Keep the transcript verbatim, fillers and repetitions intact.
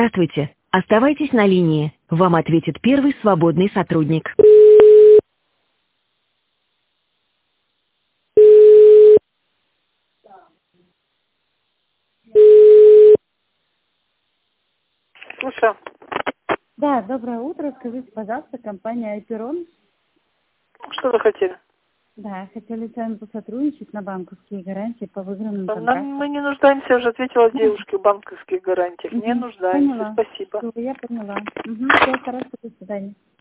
Здравствуйте. Оставайтесь на линии. Вам ответит первый свободный сотрудник. Слушаю. Да, доброе утро. Скажите, пожалуйста, компания «Айперон». Что вы хотели? Да, хотели с вами посотрудничать на банковские гарантии по выигранным Нам, контрактам. мы не нуждаемся, я уже ответила Да. девушке, в банковских гарантиях. Не Мгм. нуждаемся. Поняла. Спасибо. Всё, я поняла. Угу. Все, хорошо, до свидания.